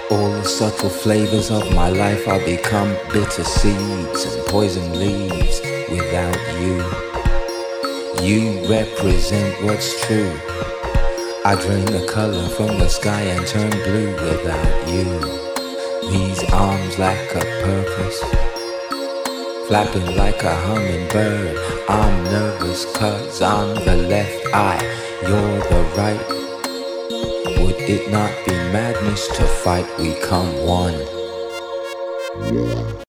All the subtle flavors of my life are become bitter seeds and poison leaves without you. You represent what's true. I drain the color from the sky and turn blue without you. These arms lack a purpose, flapping like a hummingbird. I'm nervous 'cause I'm the left eye, you're the right. Would it not be madness to fight? We come one.